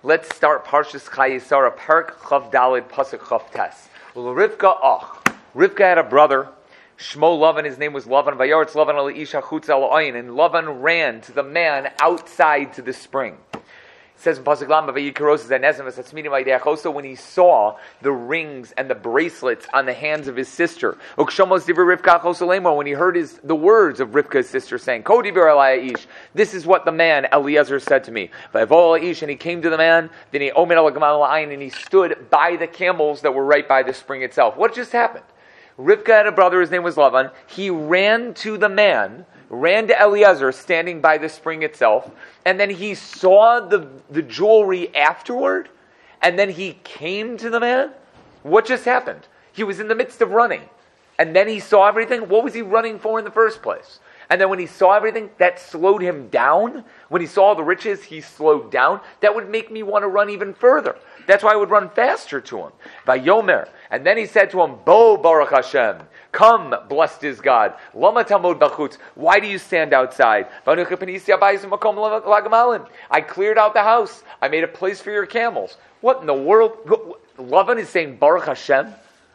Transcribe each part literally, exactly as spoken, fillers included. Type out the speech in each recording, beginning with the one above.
Let's start Parshas Chayesara, Parak Chav Dalid, Pasuk Chav Tes. Rivka Ach. Rivka had a brother, Shmo Lavan, his name was Lavan, Vayaretz Lavan al Isha Chutz al Ayin, and Lavan ran to the man outside to the spring. It says in Pasuk Lam, also when he saw the rings and the bracelets on the hands of his sister, when he heard his, the words of Rivka's sister saying, this is what the man Eliezer said to me. And he came to the man, then he and he stood by the camels that were right by the spring itself. What just happened? Rivka had a brother, his name was Lavan. He ran to the man, ran to Eliezer standing by the spring itself, and then he saw the, the jewelry afterward, and then he came to the man. What just happened? He was in the midst of running, and then he saw everything. What was he running for in the first place? And then when he saw everything, that slowed him down. When he saw the riches, he slowed down. That would make me want to run even further. That's why I would run faster to him. Vayomer. And then he said to him, Bo Baruch Hashem. Come, blessed is God. Lama tamod bachutz. Why do you stand outside? I cleared out the house. I made a place for your camels. What in the world? Lavan is saying Baruch Hashem?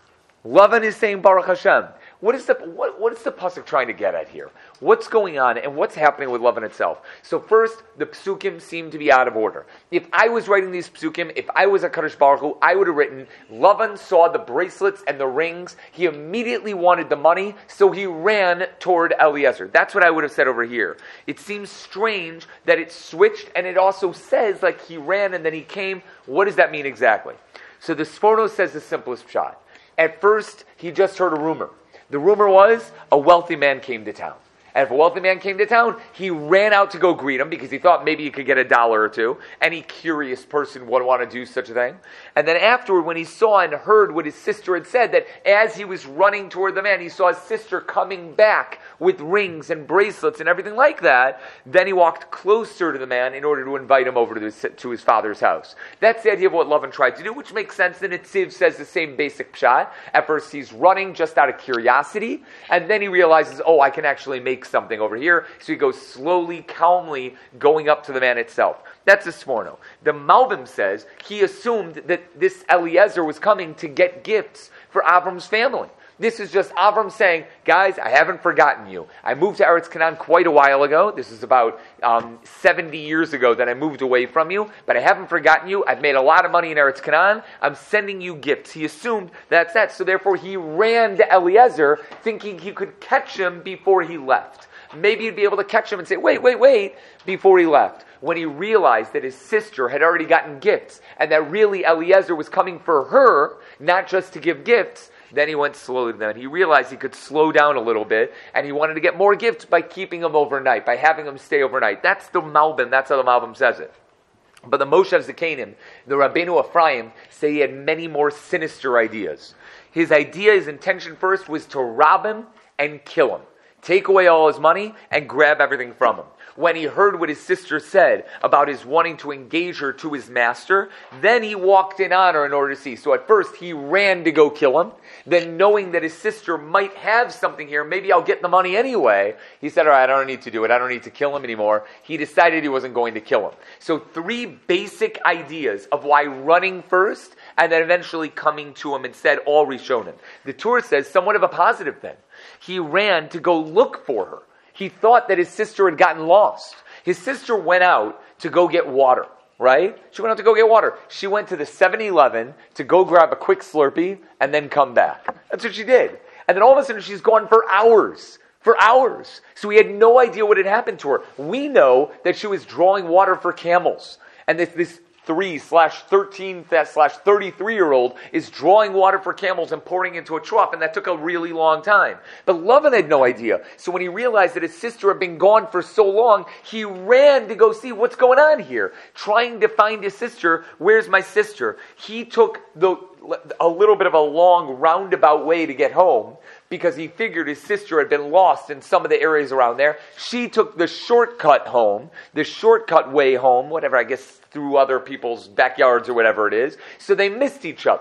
Lavan is saying Baruch Hashem. What is the what, what is the pasuk trying to get at here? What's going on and what's happening with Lavan itself? So first, the psukim seem to be out of order. If I was writing these psukim, if I was a Kadosh Baruch Hu, I would have written, Lavan saw the bracelets and the rings, he immediately wanted the money, so he ran toward Eliezer. That's what I would have said over here. It seems strange that it switched, and it also says like he ran and then he came. What does that mean exactly? So the Sforno says the simplest shot. At first, he just heard a rumor. The rumor was a wealthy man came to town. And if a wealthy man came to town, he ran out to go greet him because he thought maybe he could get a dollar or two. Any curious person would want to do such a thing. And then afterward, when he saw and heard what his sister had said, that as he was running toward the man, he saw his sister coming back with rings and bracelets and everything like that, then he walked closer to the man in order to invite him over to his, to his father's house. That's the idea of what Lavan tried to do, which makes sense. The Netziv says the same basic pshat. At first, he's running just out of curiosity, and then he realizes, oh, I can actually make something over here. So he goes slowly, calmly, going up to the man itself. That's a Sforno. The Malbim says he assumed that this Eliezer was coming to get gifts for Avram's family. This is just Avram saying, guys, I haven't forgotten you. I moved to Eretz Canaan quite a while ago. This is about um, seventy years ago that I moved away from you, but I haven't forgotten you. I've made a lot of money in Eretz Canaan. I'm sending you gifts. He assumed that's that. So therefore he ran to Eliezer thinking he could catch him before he left. Maybe he'd be able to catch him and say, wait, wait, wait, before he left. When he realized that his sister had already gotten gifts and that really Eliezer was coming for her, not just to give gifts, then he went slowly to them. He realized he could slow down a little bit, and he wanted to get more gifts by keeping them overnight, by having them stay overnight. That's the Malbim. That's how the Malbim says it. But the Moshav Zekanim, the Rabbeinu Ephraim, say he had many more sinister ideas. His idea, his intention first was to rob him and kill him. Take away all his money and grab everything from him. When he heard what his sister said about his wanting to engage her to his master, then he walked in on her in order to see. So at first he ran to go kill him. Then knowing that his sister might have something here, maybe I'll get the money anyway, he said, all right, I don't need to do it. I don't need to kill him anymore. He decided he wasn't going to kill him. So three basic ideas of why running first and then eventually coming to him instead, all Rishonim. The Torah says somewhat of a positive thing. He ran to go look for her. He thought that his sister had gotten lost. His sister went out to go get water, right? She went out to go get water. She went to the seven eleven to go grab a quick Slurpee and then come back. That's what she did. And then all of a sudden she's gone for hours. For hours. So he had no idea what had happened to her. We know that she was drawing water for camels. And this, this three slash thirteen slash thirty-three year old is drawing water for camels and pouring into a trough, and that took a really long time. But Lavan had no idea. So when he realized that his sister had been gone for so long, he ran to go see what's going on here, trying to find his sister. Where's my sister? He took the a little bit of a long roundabout way to get home because he figured his sister had been lost in some of the areas around there. She took the shortcut home, the shortcut way home, whatever, I guess through other people's backyards or whatever it is. So they missed each other.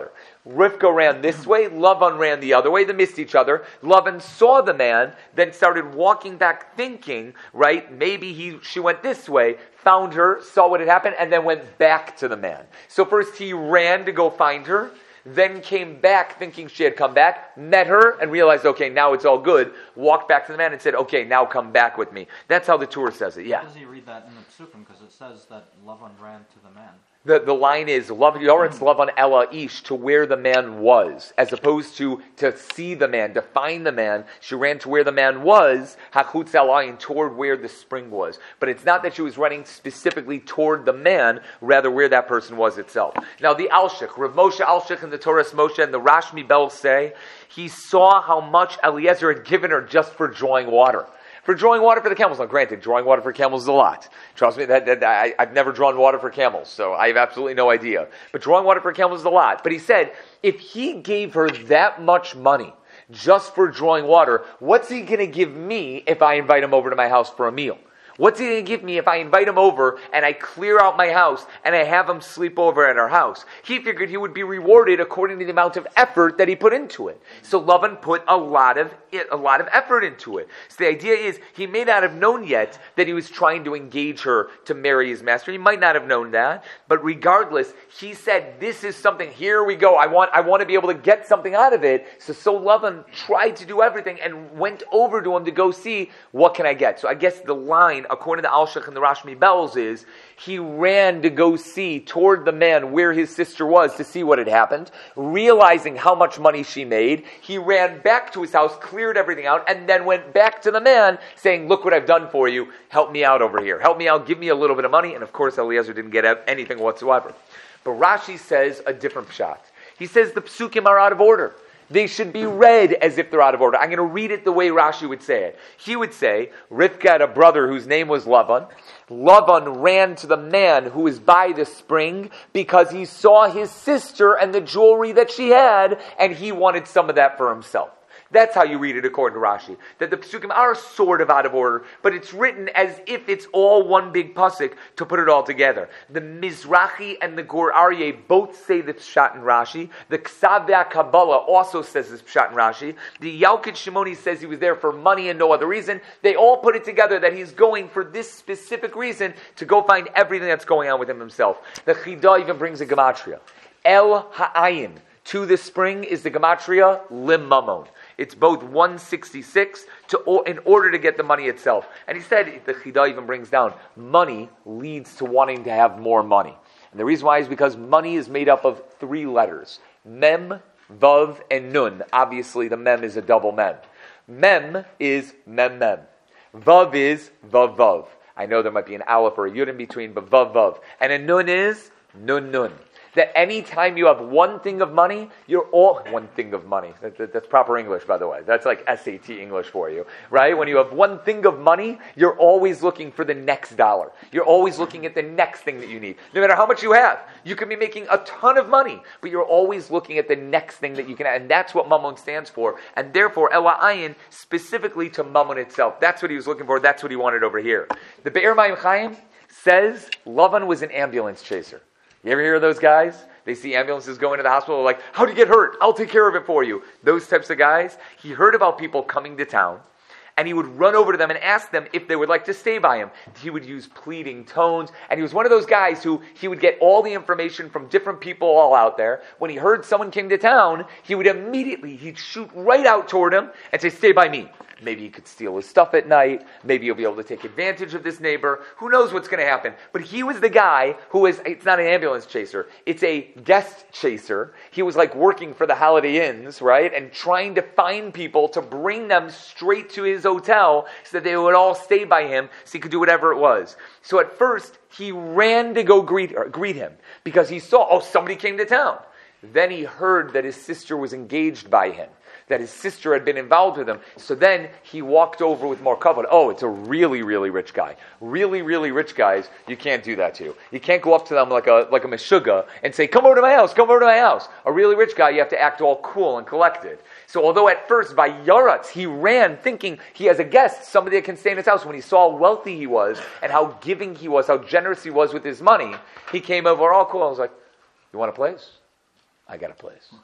Rivka ran this way, Lavan ran the other way, they missed each other. Lavan saw the man, then started walking back thinking, right, maybe he she went this way, found her, saw what had happened, and then went back to the man. So first he ran to go find her, then came back thinking she had come back, met her, and realized, okay, now it's all good, walked back to the man and said, okay, now come back with me. That's how the Torah says it, yeah. How does he read that in the Psukim? Because it says that Lavan ran to the man. The, the line is Yoretz Lavan Ela Ish, to where the man was, as opposed to to see the man, to find the man. She ran to where the man was, Hachutz Elayin, toward where the spring was. But it's not that she was running specifically toward the man, rather where that person was itself. Now the Alshich, Rav Moshe Alshich and the Torah's Moshe and the Rashmi Bel say, he saw how much Eliezer had given her just for drawing water. For drawing water for the camels. Now, granted, drawing water for camels is a lot. Trust me, that, that I, I've never drawn water for camels, so I have absolutely no idea. But drawing water for camels is a lot. But he said, if he gave her that much money just for drawing water, what's he going to give me if I invite him over to my house for a meal? What's he going to give me if I invite him over and I clear out my house and I have him sleep over at our house? He figured he would be rewarded according to the amount of effort that he put into it. So Lavan put a lot of a lot of effort into it. So the idea is he may not have known yet that he was trying to engage her to marry his master. He might not have known that, but regardless, he said, "This is something. Here we go. I want I want to be able to get something out of it." So so Lavan tried to do everything and went over to him to go see what can I get. So I guess the line, according to Alshich and the Rashmi Bells, is he ran to go see toward the man where his sister was to see what had happened, realizing how much money she made. He ran back to his house, cleared everything out, and then went back to the man saying, look what I've done for you. Help me out over here. Help me out. Give me a little bit of money. And of course, Eliezer didn't get anything whatsoever. But Rashi says a different pshat. He says the psukim are out of order. They should be read as if they're out of order. I'm going to read it the way Rashi would say it. He would say, Rivka had a brother whose name was Lavan. Lavan ran to the man who was by the spring because he saw his sister and the jewelry that she had, and he wanted some of that for himself. That's how you read it according to Rashi. That the Psukim are sort of out of order, but it's written as if it's all one big pasuk to put it all together. The Mizrahi and the Gur Aryeh both say the Pshat in Rashi. The Ksaveh Kabbalah also says this Pshat in Rashi. The Yalkut Shimoni says he was there for money and no other reason. They all put it together that he's going for this specific reason to go find everything that's going on with him himself. The Chidah even brings a gematria. El Ha'ayin, to the spring, is the gematria Lim Mamon. It's both one sixty-six to in order to get the money itself. And he said, the Chidah even brings down, money leads to wanting to have more money. And the reason why is because money is made up of three letters. Mem, Vav, and Nun. Obviously, the Mem is a double Mem. Mem is Mem Mem. Vav is Vav Vav. I know there might be an Aleph or a Yud in between, but Vav Vav. And a Nun is Nun Nun. That any time you have one thing of money, you're all one thing of money. That, that, that's proper English, by the way. That's like S A T English for you, right? When you have one thing of money, you're always looking for the next dollar. You're always looking at the next thing that you need. No matter how much you have, you can be making a ton of money, but you're always looking at the next thing that you can have, and that's what Mammon stands for. And therefore, Ela Ayin specifically to Mammon itself. That's what he was looking for. That's what he wanted over here. The Be'er Mayim Chaim says Lavan was an ambulance chaser. You ever hear of those guys? They see ambulances going to the hospital, like, how'd you get hurt? I'll take care of it for you. Those types of guys. He heard about people coming to town, and he would run over to them and ask them if they would like to stay by him. He would use pleading tones, and he was one of those guys who he would get all the information from different people all out there. When he heard someone came to town, he would immediately, he'd shoot right out toward him and say, stay by me. Maybe he could steal his stuff at night. Maybe he'll be able to take advantage of this neighbor. Who knows what's going to happen? But he was the guy who was, it's not an ambulance chaser. It's a guest chaser. He was like working for the Holiday Inns, right? And trying to find people to bring them straight to his hotel so that they would all stay by him so he could do whatever it was. So at first, he ran to go greet, or greet him because he saw, oh, somebody came to town. Then he heard that his sister was engaged by him, that his sister had been involved with him. So then he walked over with more kavod. Oh, it's a really, really rich guy. Really, really rich guys, you can't do that to. You can't go up to them like a like a meshuga and say, come over to my house, come over to my house. A really rich guy, you have to act all cool and collected. So although at first, by Yaratz, he ran thinking he has a guest, somebody that can stay in his house. When he saw how wealthy he was and how giving he was, how generous he was with his money, he came over all cool and was like, you want a place? I got a place.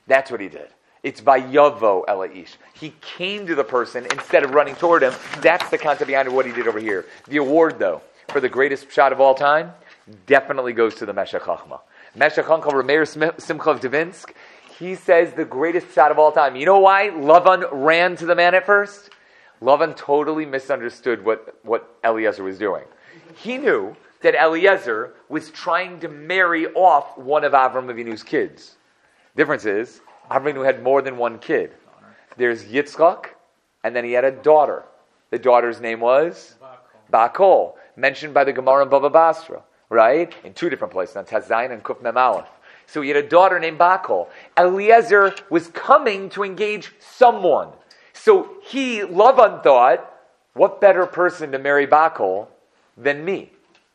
That's what he did. It's Vayavo Elaish. He came to the person instead of running toward him. That's the concept behind what he did over here. The award, though, for the greatest shot of all time, definitely goes to the Meshech Chochmah. Meshech Chochmah, Rameir Simcha of Devinsk, he says the greatest shot of all time. You know why Lavan ran to the man at first? Lavan totally misunderstood what, what Eliezer was doing. He knew that Eliezer was trying to marry off one of Avram Avinu's kids. Difference is, Avram Avinu had more than one kid. There's Yitzchak, and then he had a daughter. The daughter's name was Bakol, mentioned by the Gemara in Bava Basra, right? In two different places, on Tazayin and Kuf Mem Aleph. So he had a daughter named Bakol. Eliezer was coming to engage someone. So he, Lavan, thought, what better person to marry Bakol than me?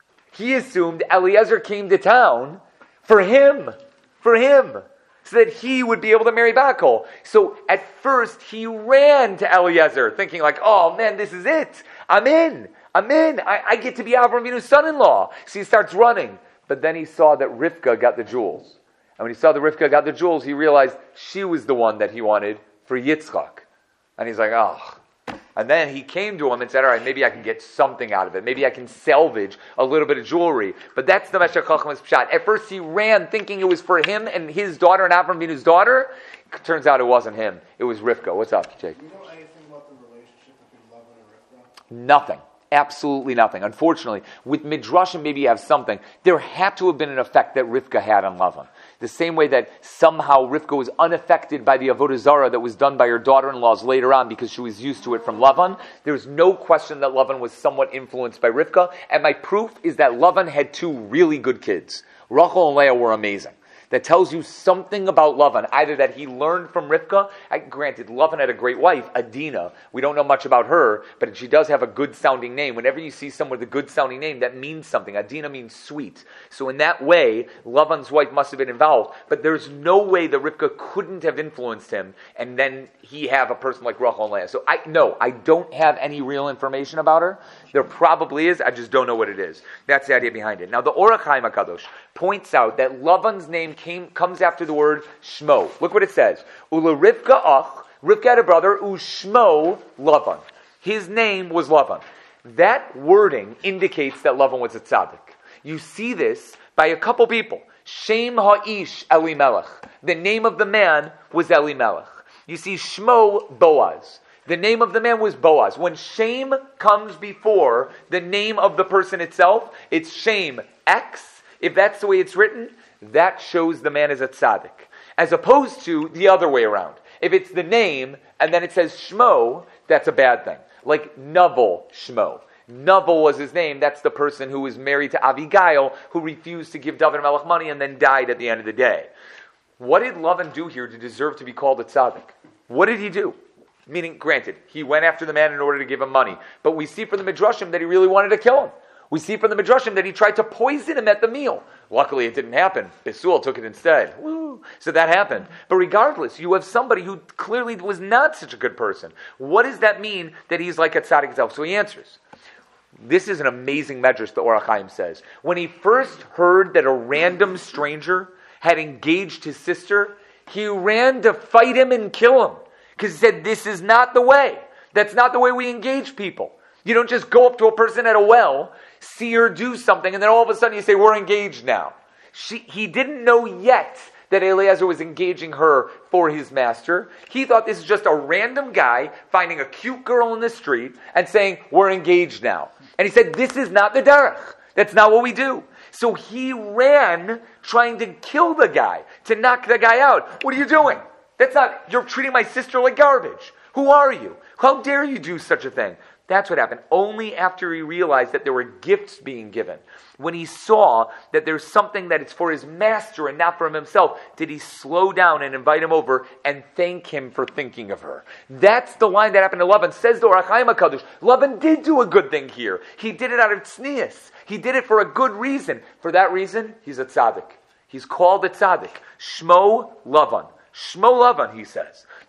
He assumed Eliezer came to town for him, for him, so that he would be able to marry Bakol. So at first he ran to Eliezer, thinking like, oh man, this is it. I'm in. I'm in. I, I get to be Avram Avinu's son-in-law. So he starts running. But then he saw that Rivka got the jewels. And when he saw that Rivka got the jewels, he realized she was the one that he wanted for Yitzchak. And he's like, oh. And then he came to him and said, all right, maybe I can get something out of it. Maybe I can salvage a little bit of jewelry. But that's the Meshech Chochmah's pshat. At first he ran thinking it was for him and his daughter and Avram Avinu's daughter. Turns out it wasn't him. It was Rivka. What's up, Jake? Do you know anything about the relationship between Lavan and Rivka? Nothing. Absolutely nothing. Unfortunately, with Midrashim, maybe you have something. There had to have been an effect that Rivka had on Lavan. The same way that somehow Rivka was unaffected by the Avodah Zarah that was done by her daughter-in-laws later on because she was used to it from Lavan. There's no question that Lavan was somewhat influenced by Rivka. And my proof is that Lavan had two really good kids. Rachel and Leah were amazing. That tells you something about Lavan, either that he learned from Rivka. I, granted, Lavan had a great wife, Adina. We don't know much about her, but she does have a good-sounding name. Whenever you see someone with a good-sounding name, that means something. Adina means sweet. So in that way, Lavan's wife must have been involved. But there's no way that Rivka couldn't have influenced him, and then he have a person like Rachel and Leah. So I no, I don't have any real information about her. There probably is, I just don't know what it is. That's the idea behind it. Now, the Orach Chaim HaKadosh points out that Lavan's name came, comes after the word Shmo. Look what it says. Ula Rivka ach, Rivka had a brother, Ushmo Lavan. His name was Lavan. That wording indicates that Lavan was a tzaddik. You see this by a couple people. Shem Ha'ish Elimelech. The name of the man was Elimelech. You see Shmo Boaz. The name of the man was Boaz. When Shem comes before the name of the person itself, it's Shem X. If that's the way it's written, that shows the man is a tzaddik. As opposed to the other way around. If it's the name, and then it says Shmo, that's a bad thing. Like Naval Shmo. Naval was his name. That's the person who was married to Abigail, who refused to give David Melech money and then died at the end of the day. What did Lavan do here to deserve to be called a tzaddik? What did he do? Meaning, granted, he went after the man in order to give him money. But we see from the Midrashim that he really wanted to kill him. We see from the Midrashim that he tried to poison him at the meal. Luckily, it didn't happen. Besul took it instead. Woo! So that happened. But regardless, you have somebody who clearly was not such a good person. What does that mean that he's like a tzaddik himself? So he answers. This is an amazing medrash, the Orach Chaim says. When he first heard that a random stranger had engaged his sister, he ran to fight him and kill him. Because he said, this is not the way. That's not the way we engage people. You don't just go up to a person at a well, see her do something, and then all of a sudden you say, we're engaged now. She, he didn't know yet that Eliezer was engaging her for his master. He thought this is just a random guy finding a cute girl in the street and saying, we're engaged now. And he said, this is not the derech. That's not what we do. So he ran trying to kill the guy, to knock the guy out. What are you doing? That's not, you're treating my sister like garbage. Who are you? How dare you do such a thing? That's what happened. Only after he realized that there were gifts being given, when he saw that there's something that it's for his master and not for him himself, did he slow down and invite him over and thank him for thinking of her. That's the line that happened to Lavan. Says the Orach Chaim HaKadosh, Lavan did do a good thing here. He did it out of tznius. He did it for a good reason. For that reason, he's a tzaddik. He's called a tzaddik. Shmo Lavan. Shmo Lavan, he says.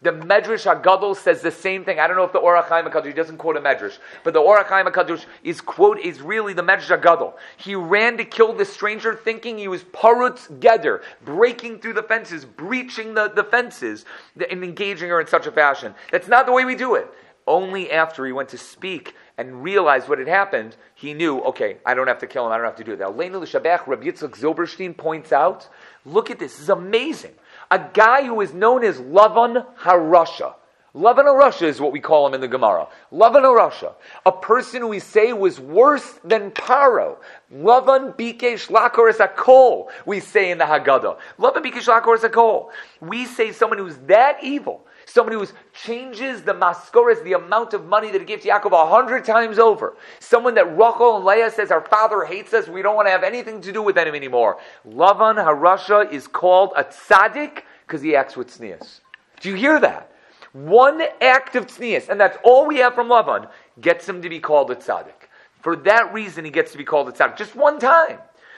The Medrash HaGadol says the same thing. I don't know if the Orach Chaim HaKadosh doesn't quote a Medrash, but the Orach Chaim HaKadosh is quote is really the Medrash HaGadol. He ran to kill the stranger, thinking he was parutz geder, breaking through the fences, breaching the, the fences, and engaging her in such a fashion. That's not the way we do it. Only after he went to speak and realized what had happened, he knew, okay, I don't have to kill him, I don't have to do that. Leinu l'shabach, Rabbi Yitzchak Zilberstein points out, look at this, this is amazing. A guy who is known as Lavan HaRasha. Lavan HaRasha is what we call him in the Gemara. Lavan HaRasha. A person who we say was worse than Paro. Lavan Bikesh Lakoris Akol, we say in the Haggadah. Lavan Bikesh Lakoris Akol. We say someone who's that evil, someone who changes the maskoris, the amount of money that he gave to Yaakov a hundred times over. Someone that Rachel and Leah says, our father hates us, we don't want to have anything to do with him anymore. Lavan HaRasha is called a tzaddik because he acts with tznius. Do you hear that? One act of tznius, and that's all we have from Lavan, gets him to be called a tzaddik. For that reason, he gets to be called a tzaddik. Just one time.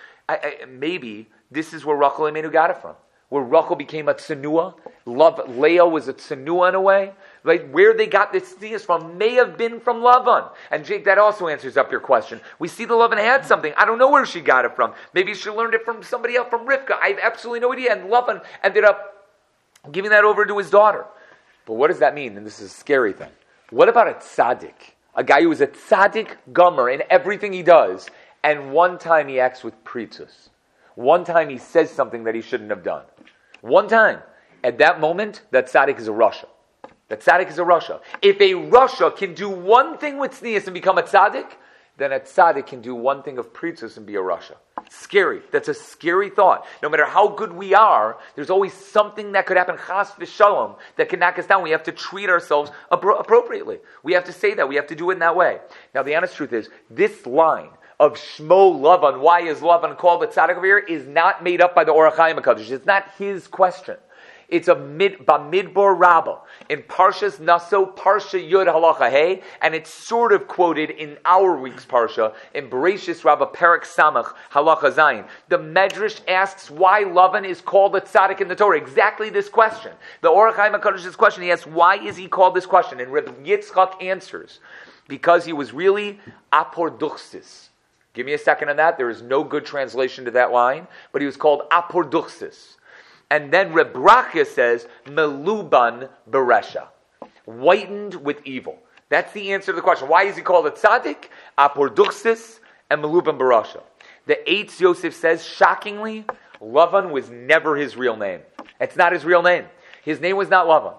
I, I, maybe this is where Rachel Imenu got it from. Where Rachel became a tzenua, Love, Leah was a tzenua in a way, right? Where they got this tznius from may have been from Lavan. And Jake, that also answers up your question. We see the Lavan had something. I don't know where she got it from. Maybe she learned it from somebody else, from Rivka. I have absolutely no idea. And Lavan ended up giving that over to his daughter. But what does that mean? And this is a scary thing. What about a tzaddik? A guy who is a tzaddik gomer in everything he does, and one time he acts with pritzus. One time he says something that he shouldn't have done. One time. At that moment, that tzaddik is a Rasha. That tzaddik is a Rasha. If a Rasha can do one thing with tznius and become a tzaddik, then a tzaddik can do one thing of pritzus and be a Rasha. Scary. That's a scary thought. No matter how good we are, there's always something that could happen, chas v'shalom, that can knock us down. We have to treat ourselves appro- appropriately. We have to say that. We have to do it in that way. Now, the honest truth is, this line of Shmo Lavan, why is Lavan called a tzaddik over here, is not made up by the Orach Chaim HaKadosh. It's not his question. It's a mid, Bamidbar Rabbah in Parshas Naso, Parsha Yud Halacha Hey, and it's sort of quoted in our week's Parsha, in Bereshis Rabbah Perak Samach Halacha Zayin. The Medrash asks why Lavan is called a tzaddik in the Torah. Exactly this question. The Orach Chaim HaKadosh's question, he asks, why is he called this question? And Reb Yitzchak answers, because he was really aporduchsis. Give me a second on that. There is no good translation to that line, but he was called aporduchsis. And then Reb Brachya says, Meluban Beresha, whitened with evil. That's the answer to the question. Why is he called a tzaddik? Aporduchsis and Meluban Beresha. The Eitz Yosef says, shockingly, Lavan was never his real name. It's not his real name. His name was not Lavan.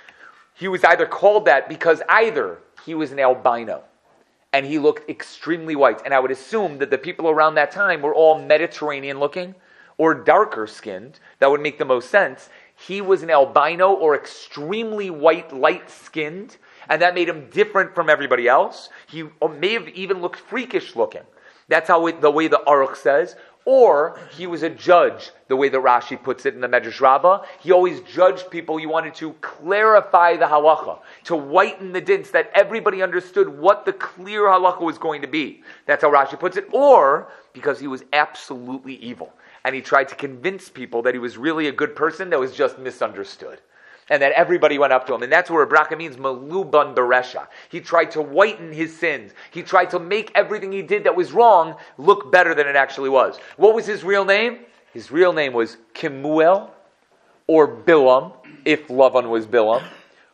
He was either called that because either he was an albino, and he looked extremely white. And I would assume that the people around that time were all Mediterranean looking, or darker skinned. That would make the most sense. He was an albino or extremely white, light skinned, and that made him different from everybody else. He may have even looked freakish looking. That's how it, the way the Aruch says. Or he was a judge, the way that Rashi puts it in the Medrash Rabbah. He always judged people. He wanted to clarify the halacha, to whiten the din so that everybody understood what the clear halacha was going to be. That's how Rashi puts it. Or because he was absolutely evil, and he tried to convince people that he was really a good person that was just misunderstood. And that everybody went up to him. And that's where Bracha means Meluban Beresha. He tried to whiten his sins. He tried to make everything he did that was wrong look better than it actually was. What was his real name? His real name was Kemuel, or Bilam, if Lavan was Bilam,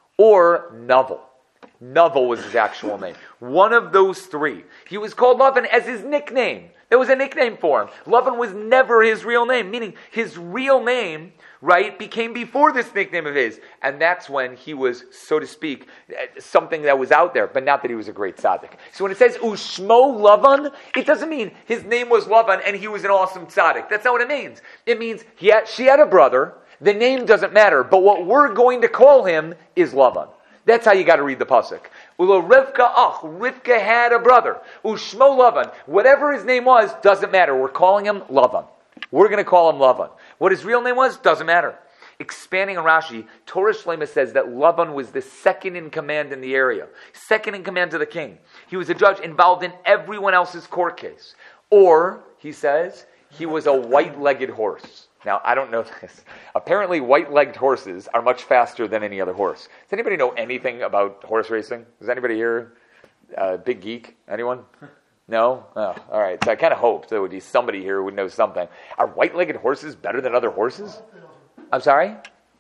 or Naval. Naval was his actual name. One of those three. He was called Lavan as his nickname. There was a nickname for him. Lavan was never his real name, meaning his real name, right, became before this nickname of his. And that's when he was, so to speak, something that was out there, but not that he was a great tzaddik. So when it says Ushmo Lavan, it doesn't mean his name was Lavan and he was an awesome tzaddik. That's not what it means. It means he had, she had a brother. The name doesn't matter, but what we're going to call him is Lavan. That's how you got to read the pasuk. Ula Rivka ach, Rivka had a brother. Ushmo Lavan. Whatever his name was, doesn't matter. We're calling him Lavan. We're going to call him Lavan. What his real name was, doesn't matter. Expanding on Rashi, Torah Shlema says that Lavan was the second in command in the area. Second in command to the king. He was a judge involved in everyone else's court case. Or, he says, he was a white-legged horse. Now, I don't know this. Apparently, white-legged horses are much faster than any other horse. Does anybody know anything about horse racing? Is anybody here uh, big geek? Anyone? No? Oh, all right. So I kind of hoped there would be somebody here who would know something. Are white-legged horses better than other horses? I'm sorry?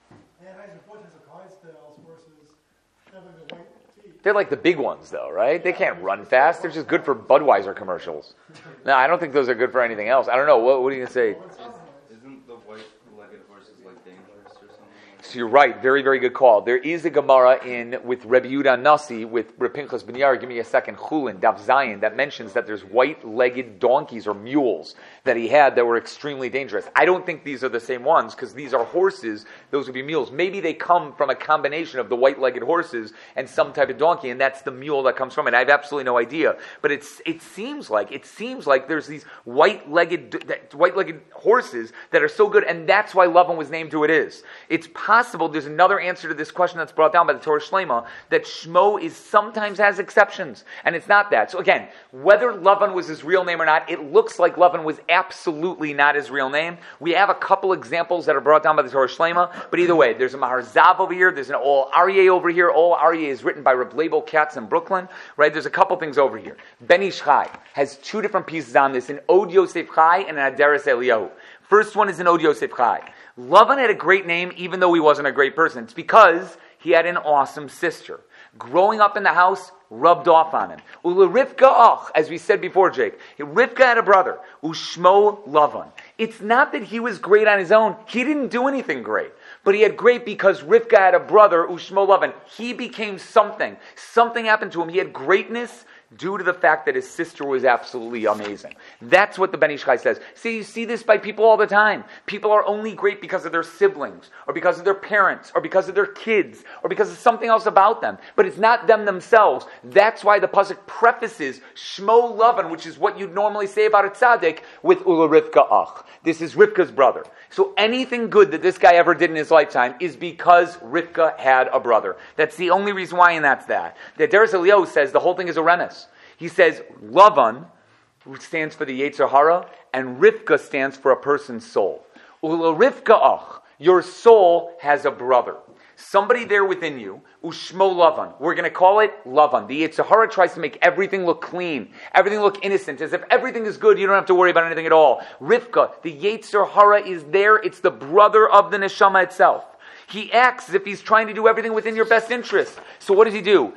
They're like the big ones, though, right? They can't run fast. They're just good for Budweiser commercials. No, I don't think those are good for anything else. I don't know. What, what are you going to say? Isn't the white-legged horses like dangerous or something? So you're right. Very, very good call. There is a Gemara in with Rebbe Yehuda Nasi with Reb Pinchas Ben Yair. Give me a second. Chulin Daf Zayin that mentions that there's white-legged donkeys or mules that he had that were extremely dangerous. I don't think these are the same ones because these are horses. Those would be mules. Maybe they come from a combination of the white-legged horses and some type of donkey, and that's the mule that comes from it. I have absolutely no idea. But it's it seems like it seems like there's these white-legged white-legged horses that are so good, and that's why Lavan was named who it is. It's possible there's another answer to this question that's brought down by the Torah Shlema that Shmo is sometimes has exceptions, and it's not that. So again, whether Lavan was his real name or not, it looks like Lavan was absolutely not his real name. We have a couple examples that are brought down by the Torah Shlema, but either way, there's a Mahar Zav over here, there's an Ol Aryeh over here. Ol Aryeh is written by Reb Leibel Katz in Brooklyn, right? There's a couple things over here. Ben Ish Chai has two different pieces on this, an Od Yosef Chai and an Adaris Eliyahu. First one is an Od Yosef Chai. Lavan had a great name even though he wasn't a great person. It's because he had an awesome sister. Growing up in the house rubbed off on him. Ula Rivka ach, as we said before, Jake. Rivka had a brother, Ushmo Lavan. It's not that he was great on his own. He didn't do anything great. But he had great because Rivka had a brother, Ushmo Lavan. He became something. Something happened to him. He had greatness due to the fact that his sister was absolutely amazing. That's what the Ben Ish Chai says. See, you see this by people all the time. People are only great because of their siblings, or because of their parents, or because of their kids, or because of something else about them. But it's not them themselves. That's why the pasuk prefaces Shmo Lavan, which is what you'd normally say about a tzaddik, with Ula Rivka Ach. This is Rivka's brother. So anything good that this guy ever did in his lifetime is because Rivka had a brother. That's the only reason why, and that's that. The Adaris Eliyahu says the whole thing is a remes. He says Lavan stands for the Yetzer Hara, and Rivka stands for a person's soul. Ula Rivka ach, your soul has a brother. Somebody there within you, Ushmo Lavan. We're going to call it Lavan. The Yetzer Hara tries to make everything look clean, everything look innocent, as if everything is good, you don't have to worry about anything at all. Rivka, the Yetzer Hara is there, it's the brother of the Neshama itself. He acts as if he's trying to do everything within your best interest. So what does he do?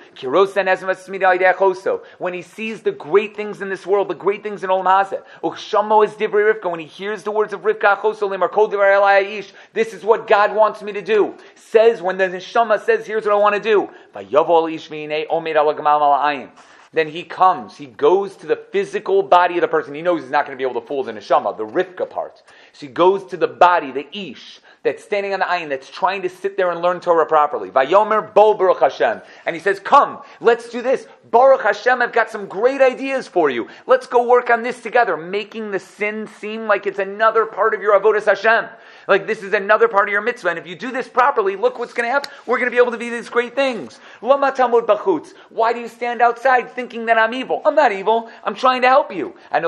When he sees the great things in this world, the great things in Olam Hazeh, when he hears the words of Rivka, this is what God wants me to do. Says, when the Neshama says, here's what I want to do. Then he comes, he goes to the physical body of the person. He knows he's not going to be able to fool the neshama, the Rivka part. So he goes to the body, the ish, that's standing on the ayin, that's trying to sit there and learn Torah properly. Vayomer bo Baruch Hashem. And he says, come, let's do this. Baruch Hashem, I've got some great ideas for you. Let's go work on this together, making the sin seem like it's another part of your avodas Hashem. Like this is another part of your mitzvah. And if you do this properly, look what's going to happen. We're going to be able to do these great things. Lama tamud bachutz. Why do you stand outside thinking that I'm evil? I'm not evil. I'm trying to help you. I'm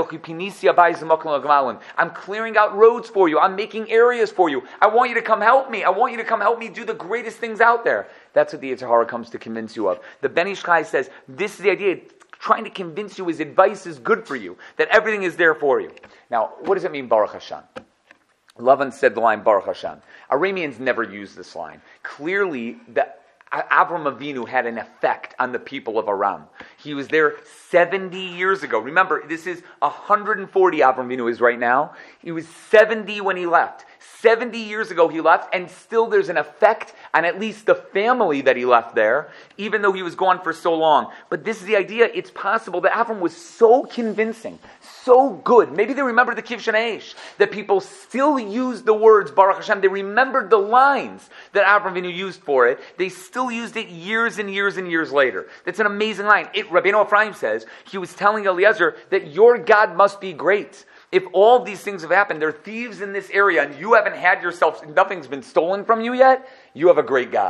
clearing out roads for you. I'm making areas for you. I want you to come help me. I want you to come help me do the greatest things out there. That's what the Yetzer Hara comes to convince you of. The Ben Ish Chai says, this is the idea. Trying to convince you his advice is good for you. That everything is there for you. Now, what does it mean, Baruch Hashem? Lavan said the line, Baruch Hashem. Arameans never used this line. Clearly, the Avram Avinu had an effect on the people of Aram. He was there seventy years ago. Remember, this is one hundred forty Avram Avinu is right now. He was seventy when he left. seventy years ago he left, and still there's an effect on at least the family that he left there, even though he was gone for so long. But this is the idea. It's possible that Avram was so convincing, so good. Maybe they remember the Kivshan Eish, that people still use the words Baruch Hashem. They remembered the lines that Avram Avinu used for it. They still used it years and years and years later. That's an amazing line. It, Rabbeinu Ephraim says, he was telling Eliezer that your God must be great. If all these things have happened, there are thieves in this area, and you haven't had yourself, nothing's been stolen from you yet, you have a great God.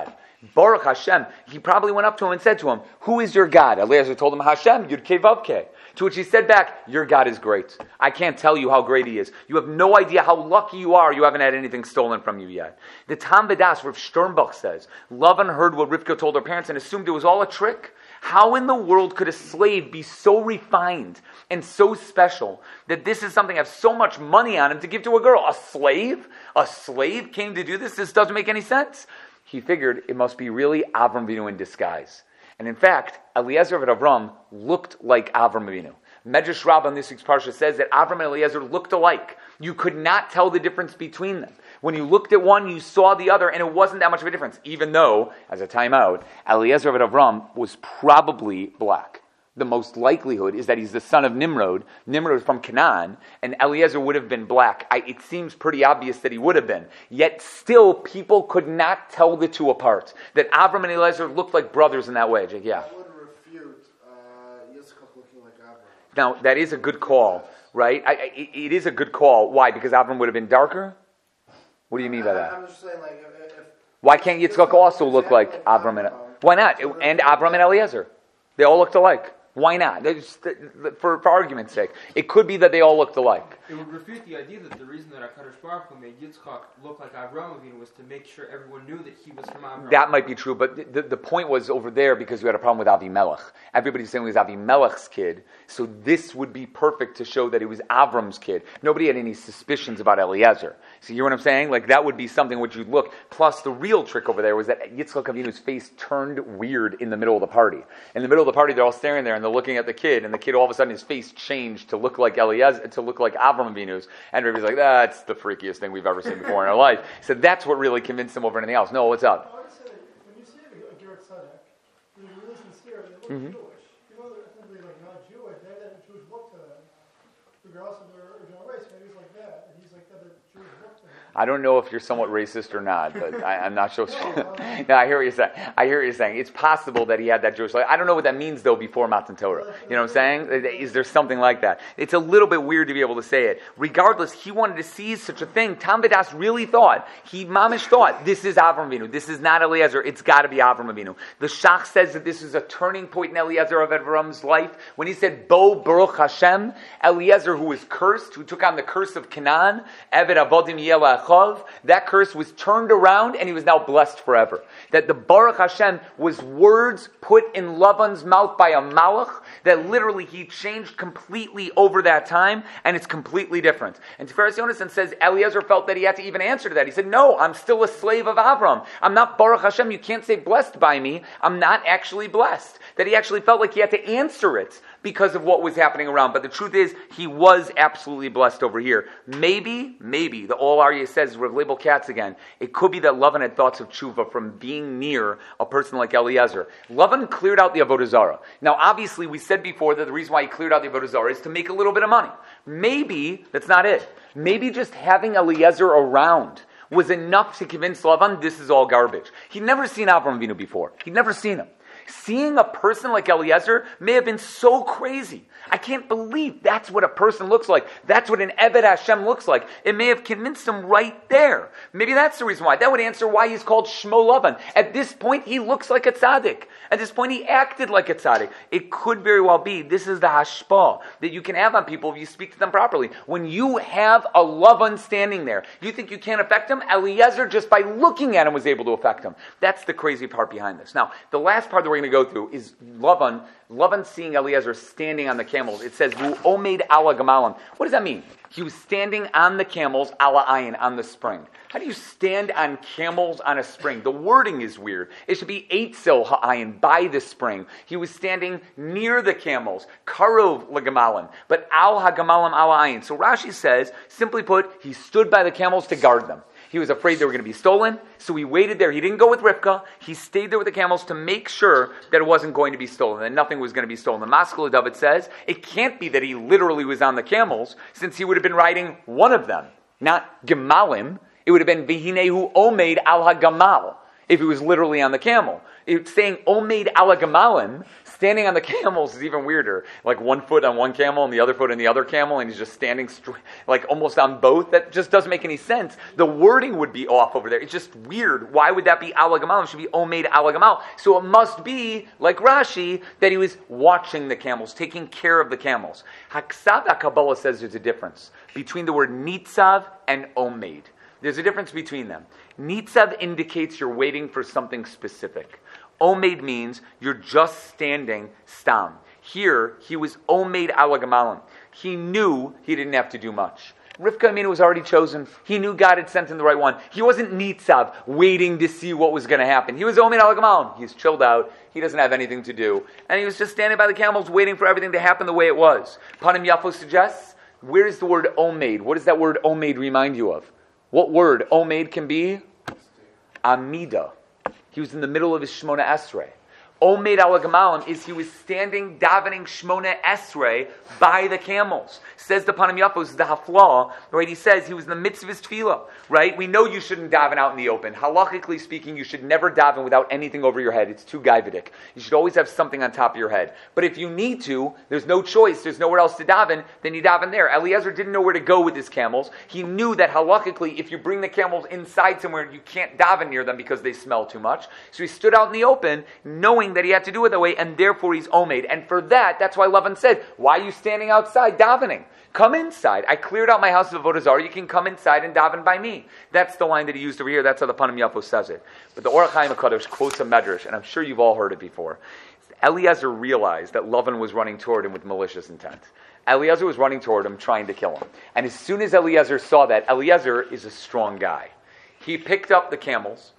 Baruch Hashem. He probably went up to him and said to him, who is your God? Eliezer told him, Hashem, Yud Kei Vav Kei. To which he said back, your God is great. I can't tell you how great he is. You have no idea how lucky you are. You haven't had anything stolen from you yet. The Tam B'das, Rav Sternbach says, Lavan heard what Rivka told her parents and assumed it was all a trick. How in the world could a slave be so refined and so special that this is something I have so much money on him to give to a girl? A slave? A slave came to do this? This doesn't make any sense. He figured it must be really Avram Avinu in disguise. And in fact, Eliezer of Avram looked like Avram Avinu. Medrash Rabbah in this week's parsha says that Avram and Eliezer looked alike. You could not tell the difference between them. When you looked at one, you saw the other, and it wasn't that much of a difference, even though, as a timeout, Eliezer of Avram was probably black. The most likelihood is that he's the son of Nimrod. Nimrod is from Canaan, and Eliezer would have been black. I, it seems pretty obvious that he would have been. Yet still, people could not tell the two apart. That Avram and Eliezer looked like brothers in that way. Jake, yeah. That would refute uh, Yitzchak looking like Avram. Now, that is a good call, right? I, I, it, it is a good call. Why? Because Avram would have been darker? What do you mean by that? I, I'm just saying, like, if, if Why can't Yitzchak also look like Avram and... Why not? And Avram and Eliezer. They all looked alike. Why not? Just, for, for argument's sake. It could be that they all looked alike. It would refute the idea that the reason that HaKadosh Baruch Hu made Yitzchak look like Avraham Avinu was to make sure everyone knew that he was from Avraham. That might be true, but the, the point was over there because we had a problem with Avimelech. Everybody's saying it was Avimelech's kid, so this would be perfect to show that it was Avram's kid. Nobody had any suspicions about Eliezer. So you hear what I'm saying? Like that would be something which you'd look. Plus the real trick over there was that Yitzchak Avinu's face turned weird in the middle of the party. In the middle of the party, they're all staring there and they're looking at the kid, and the kid all of a sudden his face changed to look like Eliezer, to look like Avram Avinu's, and everybody's like, that's the freakiest thing we've ever seen before in our life. He said that's what really convinced him over anything else. No, what's up? I would say, when you see a Gerrit Tzaddik, when you're really sincere, they look Mm-hmm. Jewish. Even though they're ethnically like not Jewish, they have that Jewish look to them. Regardless of their original race, maybe he's like that, and he's like got a Jewish look to him. I don't know if you're somewhat racist or not, but I, I'm not sure. No, I hear what you're saying. I hear what you're saying. It's possible that he had that Jewish life. I don't know what that means, though, before Matan Torah. You know what I'm saying? Is there something like that? It's a little bit weird to be able to say it. Regardless, he wanted to see such a thing. Tam B'das really thought, he mamish thought, this is Avram Avinu. This is not Eliezer. It's got to be Avram Avinu. The Shach says that this is a turning point in Eliezer of Avram's life. When he said, Bo Baruch Hashem, Eliezer, who was cursed, who took on the curse of Canaan, Eved Avodim Yela Achov, that curse was turned around and he was now blessed forever. That the Baruch Hashem was words put in Lavan's mouth by a malach, that literally he changed completely over that time, and it's completely different. And Tiferes Yonason says Eliezer felt that he had to even answer to that. He said, no, I'm still a slave of Avram. I'm not Baruch Hashem. You can't say blessed by me. I'm not actually blessed. That he actually felt like he had to answer it because of what was happening around. But the truth is, he was absolutely blessed over here. Maybe, maybe, the Ol Aryeh says, Rav Leibel Katz again, it could be that Lavan had thoughts of tshuva from being near a person like Eliezer. Lavan cleared out the Avodah Zarah. Now, obviously, we said before that the reason why he cleared out the Avodah Zarah is to make a little bit of money. Maybe, that's not it. Maybe just having Eliezer around was enough to convince Lavan this is all garbage. He'd never seen Avram Avinu before. He'd never seen him. Seeing a person like Eliezer may have been so crazy. I can't believe that's what a person looks like. That's what an Eved Hashem looks like. It may have convinced him right there. Maybe that's the reason why. That would answer why he's called Shmo Lavan. At this point, he looks like a tzaddik. At this point, he acted like a tzaddik. It could very well be, this is the hashpah that you can have on people if you speak to them properly. When you have a Lavan standing there, you think you can't affect him? Eliezer, just by looking at him, was able to affect him. That's the crazy part behind this. Now, the last part that we're going to go through is Lavan, Lavan seeing Eliezer standing on the camels. It says, Vu omed ala gamalim. What does that mean? He was standing on the camels, ala ayin, on the spring. How do you stand on camels on a spring? The wording is weird. It should be eitzel ha'ayin, by the spring. He was standing near the camels, karov legamalim, but al ha'gamalim ala ayin. So Rashi says, simply put, he stood by the camels to guard them. He was afraid they were going to be stolen, so he waited there. He didn't go with Rivka. He stayed there with the camels to make sure that it wasn't going to be stolen, that nothing was going to be stolen. The Maskil David says, it can't be that he literally was on the camels, since he would have been riding one of them, not Gemalim. It would have been Vihinehu Omeid al HaGamal, if he was literally on the camel. It's saying Omeid al HaGamalim, standing on the camels is even weirder. Like one foot on one camel and the other foot on the other camel, and he's just standing straight, like almost on both. That just doesn't make any sense. The wording would be off over there. It's just weird. Why would that be ala gamal? It should be omeid ala gamal. So it must be, like Rashi, that he was watching the camels, taking care of the camels. Haksav HaKabbalah says there's a difference between the word nitzav and omeid. There's a difference between them. Nitzav indicates you're waiting for something specific. Omeid means you're just standing stam. Here, he was omeid ala gamalim. He knew he didn't have to do much. Rivka Aminu was already chosen. He knew God had sent him the right one. He wasn't nitzav, waiting to see what was going to happen. He was omeid ala gamalim. He's chilled out. He doesn't have anything to do. And he was just standing by the camels, waiting for everything to happen the way it was. Panim Yafo suggests, where is the word omeid? What does that word omeid remind you of? What word omeid can be? Amida. He was in the middle of his Shmona Esrei. Omeid ala gamalim is he was standing davening Shmona Esrei by the camels. Says the Panim Yafos, the Haflah, right? He says he was in the midst of his tefillah, right? We know you shouldn't daven out in the open. Halachically speaking, you should never daven without anything over your head. It's too gaividik. You should always have something on top of your head. But if you need to, there's no choice, there's nowhere else to daven, then you daven there. Eliezer didn't know where to go with his camels. He knew that halachically, if you bring the camels inside somewhere, you can't daven near them because they smell too much. So he stood out in the open, knowing that he had to do it that way, and therefore he's omeid. And for that, that's why Lavan said, why are you standing outside davening? Come inside. I cleared out my house of Avodah Zarah. You can come inside and daven by me. That's the line that he used over here. That's how the Panim Yafo says it. But the Orach Chaim HaKadosh quotes a medrash, and I'm sure you've all heard it before. Eliezer realized that Lavan was running toward him with malicious intent. Eliezer was running toward him, trying to kill him. And as soon as Eliezer saw that, Eliezer is a strong guy. He picked up the camels,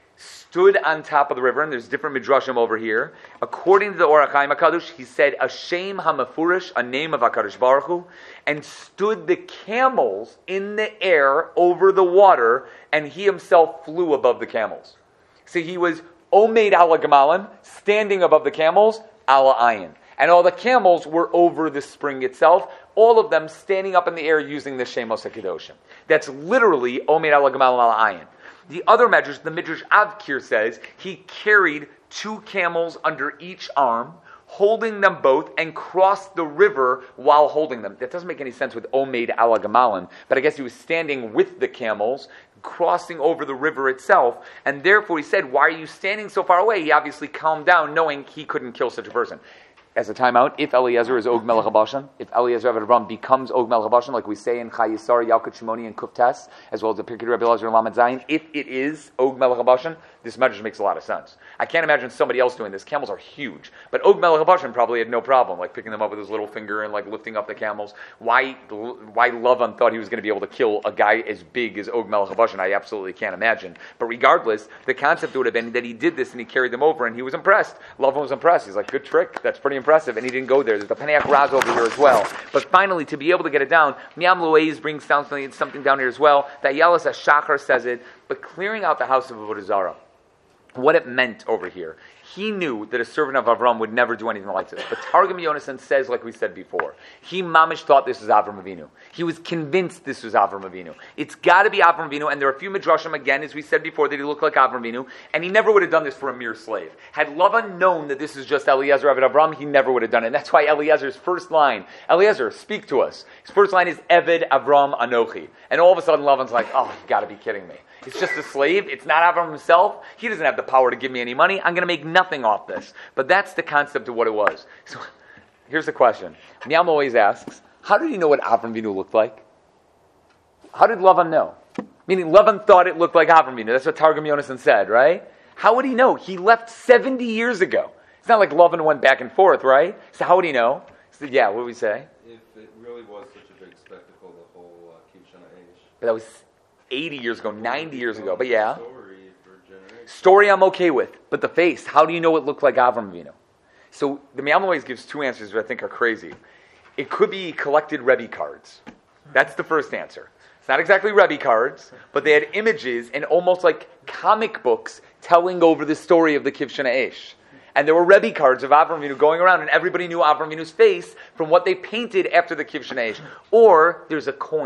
stood on top of the river, and there's different midrashim over here. According to the Orach Chaim HaKadosh, he said, Hashem HaMefurish, a name of HaKadosh Baruch Hu, and stood the camels in the air over the water, and he himself flew above the camels. So he was omeid ala gemalim, standing above the camels, ala ayin. And all the camels were over the spring itself, all of them standing up in the air using the Shemos HaKadoshim. That's literally omeid ala gemalim ala ayin. The other medrash, the Midrash Avkir says, he carried two camels under each arm, holding them both, and crossed the river while holding them. That doesn't make any sense with omeid ala gemalim, but I guess he was standing with the camels, crossing over the river itself, and therefore he said, why are you standing so far away? He obviously calmed down, knowing he couldn't kill such a person. As a timeout, if Eliezer is Og Melech HaBashan, if Eliezer Eved Avram becomes Og Melech HaBashan, like we say in Chai Yisar, Yalkut Shimoni, and Kuftes, as well as the Pirkei Rebbe Eliezer and Lamed Zayin, if it is Og Melech HaBashan, this medrash makes a lot of sense. I can't imagine somebody else doing this. Camels are huge. But Og Melech HaBashan probably had no problem, like picking them up with his little finger and like lifting up the camels. Why why Lavan thought he was going to be able to kill a guy as big as Og Melech HaBashan, I absolutely can't imagine. But regardless, the concept would have been that he did this and he carried them over and he was impressed. Lavan was impressed. He's like, good trick. That's pretty impressive. And he didn't go there. There's the Paneach Raz over here as well. But finally, to be able to get it down, Miam Loez brings down something, something down here as well. That Yalas HaShachar says it. But clearing out the house of Avodah Zarah, what it meant over here. He knew that a servant of Avram would never do anything like this. But Targum Yonasan says, like we said before, he mamish thought this was Avram Avinu. He was convinced this was Avram Avinu. It's got to be Avram Avinu, and there are a few midrashim, again, as we said before, that he looked like Avram Avinu, and he never would have done this for a mere slave. Had Lavan known that this is just Eliezer Eved Avram, he never would have done it. And that's why Eliezer's first line, Eliezer, speak to us. His first line is Eved Avram Anochi. And all of a sudden Lavan's like, oh, you got to be kidding me. It's just a slave. It's not Avram himself. He doesn't have the power to give me any money. I'm going to make nothing off this. But that's the concept of what it was. So here's the question. Miam always asks, how did he know what Avram Avinu looked like? How did Lavan know? Meaning Lavan thought it looked like Avram Avinu. That's what Targum Yonasan said, right? How would he know? He left seventy years ago. It's not like Lavan went back and forth, right? So how would he know? He said, yeah, what would we say? If it really was such a big spectacle, the whole uh, Kivshana Eish. But that was eighty years ago, ninety years ago, but yeah. Story for generations. Story I'm okay with, but the face, how do you know it looked like Avram Avinu? So the Miam always gives two answers which I think are crazy. It could be collected Rebbe cards. That's the first answer. It's not exactly Rebbe cards, but they had images and almost like comic books telling over the story of the Kivshana Eish. And there were Rebbe cards of Avram Avinu going around, and everybody knew Avram Avinu's face from what they painted after the Kivshana Eish. Or there's a coin.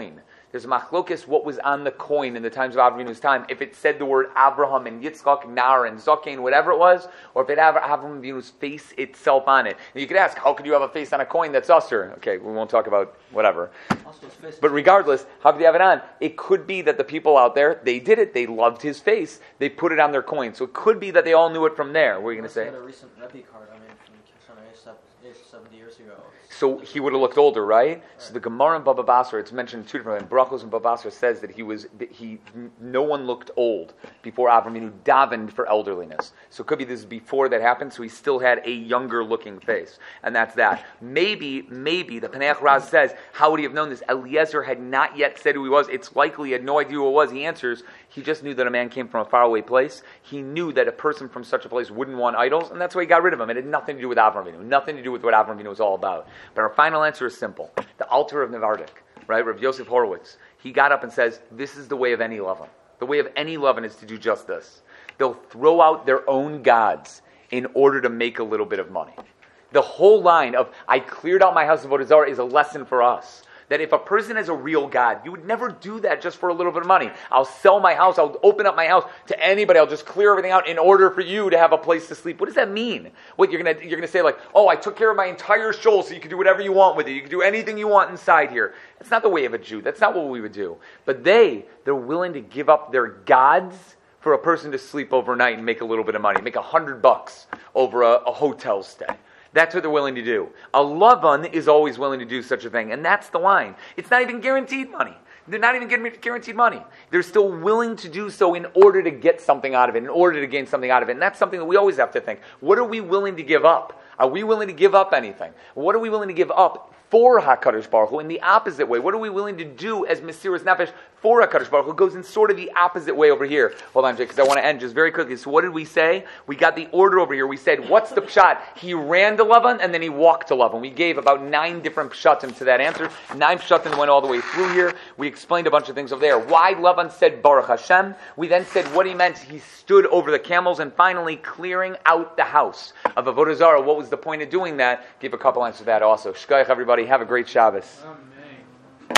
There's a machlokes what was on the coin in the times of Avravinu's time. If it said the word Abraham and Yitzchak, Nar and Zokain, whatever it was, or if it had Avram Avinu's face itself on it. And you could ask, how could you have a face on a coin that's usher? Okay, we won't talk about whatever. Also, his face. But regardless, how could you have it on? It could be that the people out there, they did it, they loved his face, they put it on their coin. So it could be that they all knew it from there. What are you going to say? He had a recent Rebbe card, I mean, from Kishan seventy years ago. So he would have looked older, right? So the Gemara in Baba Basra, it's mentioned two different ways. Brachos in Baba Basra says that he was, that he, no one looked old before Avram Avinu davened for elderliness. So it could be this is before that happened, so he still had a younger looking face. And that's that. Maybe, maybe, the Paneach Raz says, how would he have known this? Eliezer had not yet said who he was. It's likely he had no idea who it was. He answers, he just knew that a man came from a faraway place. He knew that a person from such a place wouldn't want idols, and that's why he got rid of him. It had nothing to do with Avram Avinu, nothing to do with what Avram Avinu was all about. But our final answer is simple. The altar of Nevardik, right? Rav Yosef Horowitz, he got up and says, this is the way of any Lavan. The way of any Lavan is to do just this. They'll throw out their own gods in order to make a little bit of money. The whole line of, I cleared out my house of Avodah Zarah is a lesson for us. That if a person has a real God, you would never do that just for a little bit of money. I'll sell my house, I'll open up my house to anybody, I'll just clear everything out in order for you to have a place to sleep. What does that mean? What, you're gonna you're gonna say like, oh, I took care of my entire shoal so you can do whatever you want with it. You can do anything you want inside here. That's not the way of a Jew. That's not what we would do. But they, they're willing to give up their gods for a person to sleep overnight and make a little bit of money, make a hundred bucks over a, a hotel stay. That's what they're willing to do. A Lavan is always willing to do such a thing, and that's the line. It's not even guaranteed money. They're not even getting guaranteed money. They're still willing to do so in order to get something out of it, in order to gain something out of it. And that's something that we always have to think. What are we willing to give up? Are we willing to give up anything? What are we willing to give up for HaKadosh Baruch Hu in the opposite way? What are we willing to do as Mesiras Nefesh for HaKadosh Baruch Hu? It goes in sort of the opposite way over here. Hold on, Jake, because I want to end just very quickly. So what did we say? We got the order over here. We said, what's the pshat? He ran to Lavan and then he walked to Lavan. We gave about nine different pshatim to that answer. Nine pshatim went all the way through here. We explained a bunch of things over there. Why Lavan said Baruch Hashem. We then said what he meant. He stood over the camels and finally clearing out the house of Avodah Zarah. What was the point of doing that? Give a couple answers to that also. Shkoyach, everybody. Have a great Shabbos. Um,